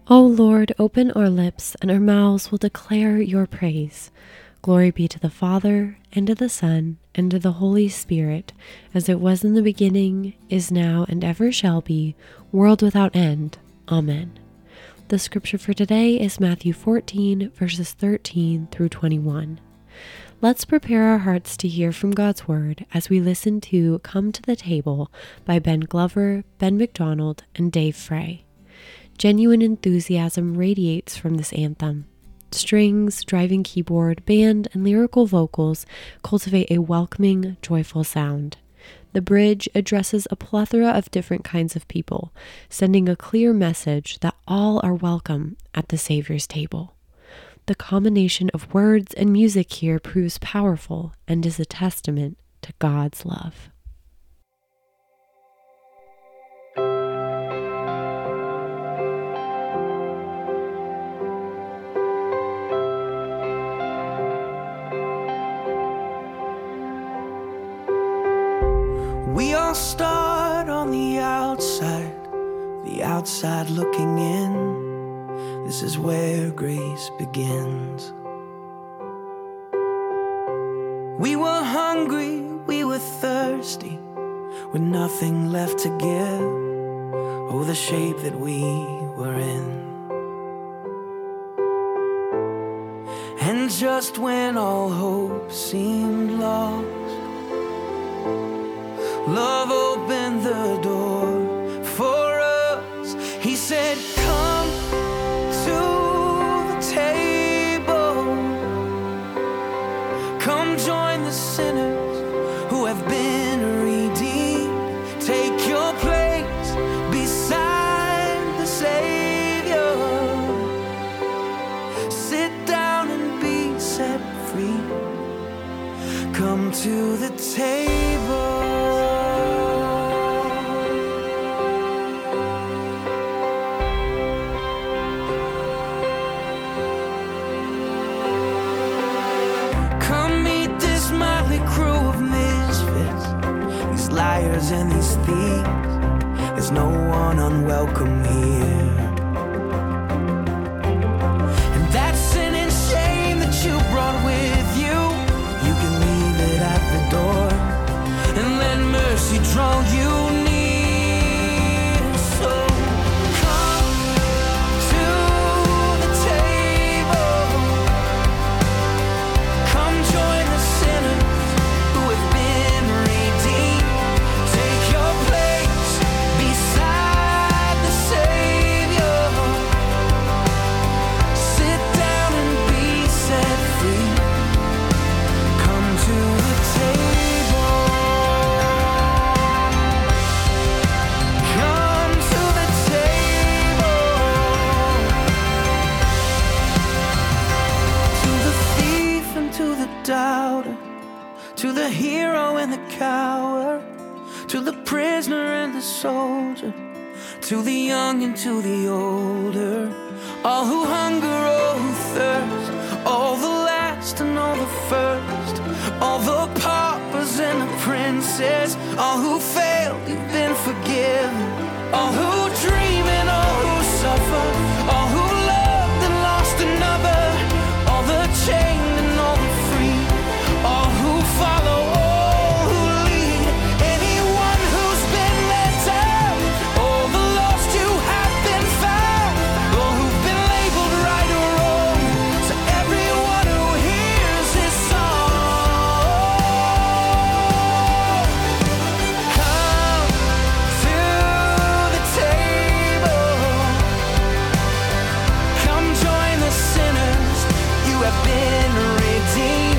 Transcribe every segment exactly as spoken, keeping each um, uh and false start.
O Lord, open our lips, and our mouths will declare your praise. Glory be to the Father, and to the Son, and to the Holy Spirit, as it was in the beginning, is now, and ever shall be, world without end. Amen. The scripture for today is Matthew fourteen, verses thirteen through twenty-one. Let's prepare our hearts to hear from God's Word as we listen to Come to the Table by Ben Glover, Ben McDonald, and Dave Frey. Genuine enthusiasm radiates from this anthem. Strings, driving keyboard, band, and lyrical vocals cultivate a welcoming, joyful sound. The bridge addresses a plethora of different kinds of people, sending a clear message that all are welcome at the Savior's table. The combination of words and music here proves powerful and is a testament to God's love. We all start on the outside, the outside looking in. This is where grace begins. We were hungry, we were thirsty, with nothing left to give. Oh, the shape that we were in. And just when all hope seemed lost, love opened the door for us. He said, come to the table. Come join the sinners who have been redeemed. Take your place beside the Savior. Sit down and be set free. Come to the table. Liars and these thieves, there's no one unwelcome here. And that sin and shame that you brought with you, you can leave it at the door and let mercy draw you near. So come to the table. Come join the sinners who have been redeemed. To the hero and the coward, to the prisoner and the soldier, to the young and to the older, all who hunger, all who thirst, all the last and all the first, all the paupers and the princes, all who failed, you've been forgiven, all who dream and all who suffer, all who loved and lost another, all the chained and all the free, all who follow, all who lead, anyone who's been let down, all the lost who have been found, all who've been labeled right or wrong, to everyone who hears his song. Come to the table. Come join the sinners, you have been redeemed.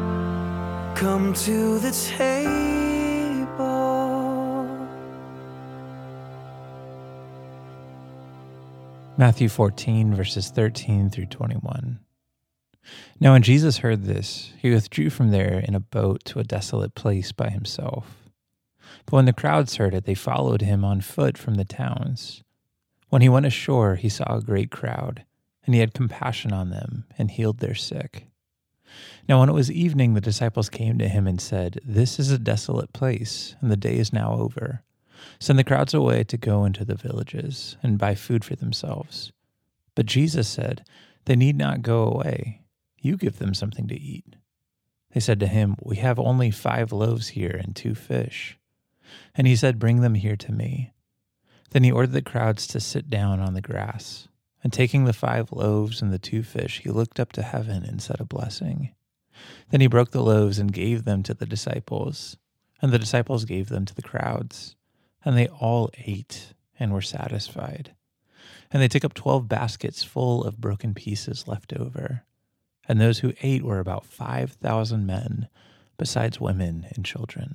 Come to the table. Matthew fourteen, verses thirteen through twenty-one. Now when Jesus heard this, he withdrew from there in a boat to a desolate place by himself. But when the crowds heard it, they followed him on foot from the towns. When he went ashore, he saw a great crowd, and he had compassion on them and healed their sick. Now when it was evening, the disciples came to him and said, "This is a desolate place, and the day is now over. Send the crowds away to go into the villages and buy food for themselves." But Jesus said, "They need not go away. You give them something to eat." They said to him, "We have only five loaves here and two fish." And he said, "Bring them here to me." Then he ordered the crowds to sit down on the grass. And taking the five loaves and the two fish, he looked up to heaven and said a blessing. Then he broke the loaves and gave them to the disciples, and the disciples gave them to the crowds. And they all ate and were satisfied. And they took up twelve baskets full of broken pieces left over. And those who ate were about five thousand men, besides women and children.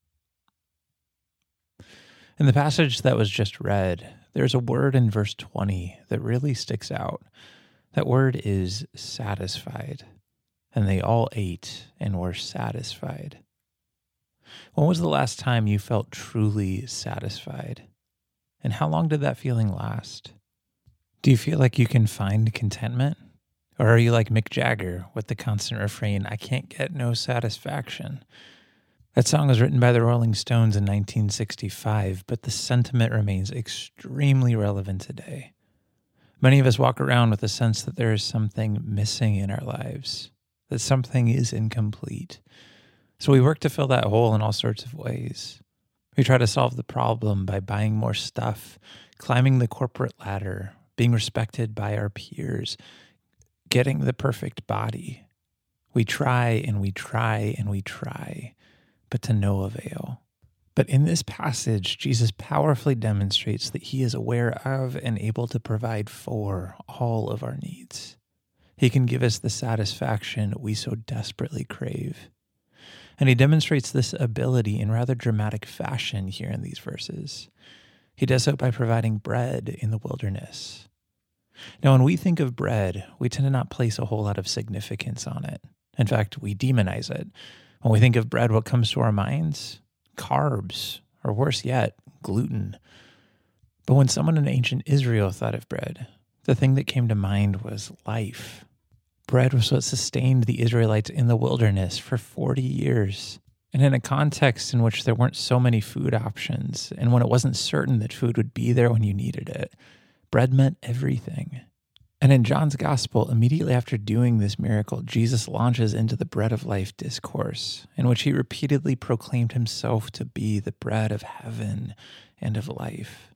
In the passage that was just read, there's a word in verse twenty that really sticks out. That word is satisfied. And they all ate and were satisfied. When was the last time you felt truly satisfied? And how long did that feeling last? Do you feel like you can find contentment? Or are you like Mick Jagger with the constant refrain, "I can't get no satisfaction"? That song was written by the Rolling Stones in nineteen sixty-five, but the sentiment remains extremely relevant today. Many of us walk around with a sense that there is something missing in our lives, that something is incomplete. So we work to fill that hole in all sorts of ways. We try to solve the problem by buying more stuff, climbing the corporate ladder, being respected by our peers, getting the perfect body. We try and we try and we try, but to no avail. But in this passage, Jesus powerfully demonstrates that he is aware of and able to provide for all of our needs. He can give us the satisfaction we so desperately crave. And he demonstrates this ability in rather dramatic fashion here in these verses. He does so by providing bread in the wilderness. Now, when we think of bread, we tend to not place a whole lot of significance on it. In fact, we demonize it. When we think of bread, what comes to our minds? Carbs, or worse yet, gluten. But when someone in ancient Israel thought of bread, the thing that came to mind was life. Bread was what sustained the Israelites in the wilderness for forty years. And in a context in which there weren't so many food options, and when it wasn't certain that food would be there when you needed it, bread meant everything. And in John's Gospel, immediately after doing this miracle, Jesus launches into the bread of life discourse, in which he repeatedly proclaimed himself to be the bread of heaven and of life.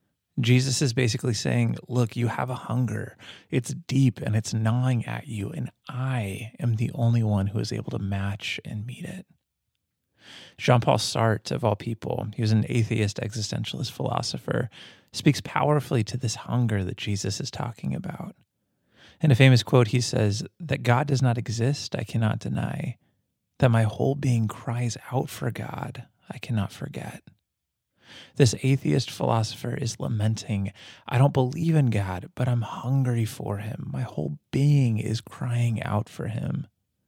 Jesus is basically saying, look, you have a hunger. It's deep and it's gnawing at you, and I am the only one who is able to match and meet it. Jean-Paul Sartre, of all people, he was an atheist existentialist philosopher, speaks powerfully to this hunger that Jesus is talking about. In a famous quote, he says, "That God does not exist, I cannot deny. That my whole being cries out for God, I cannot forget." This atheist philosopher is lamenting, I don't believe in God, but I'm hungry for him. My whole being is crying out for him.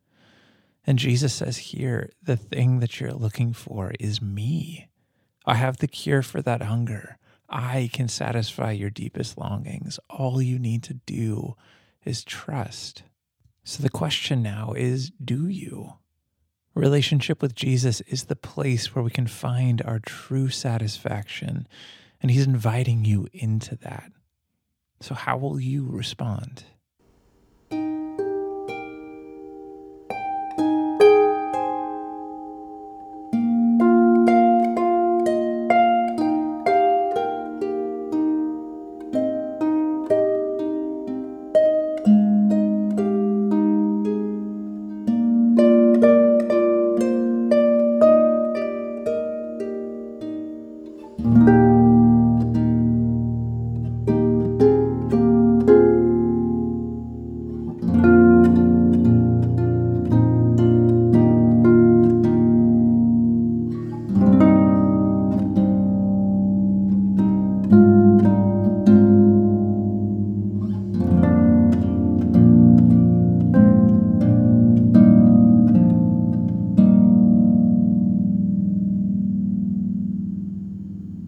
And Jesus says here, the thing that you're looking for is me. I have the cure for that hunger. I can satisfy your deepest longings. All you need to do is trust. So the question now is, do you? Relationship with Jesus is the place where we can find our true satisfaction, and he's inviting you into that. So how will you respond?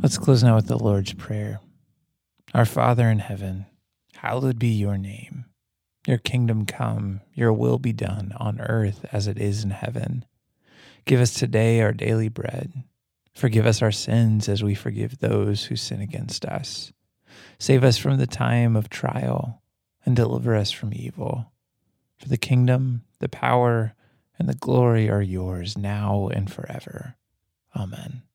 Let's close now with the Lord's Prayer. Our Father in heaven, hallowed be your name. Your kingdom come, your will be done on earth as it is in heaven. Give us today our daily bread. Forgive us our sins as we forgive those who sin against us. Save us from the time of trial and deliver us from evil. For the kingdom, the power, and the glory are yours now and forever. Amen.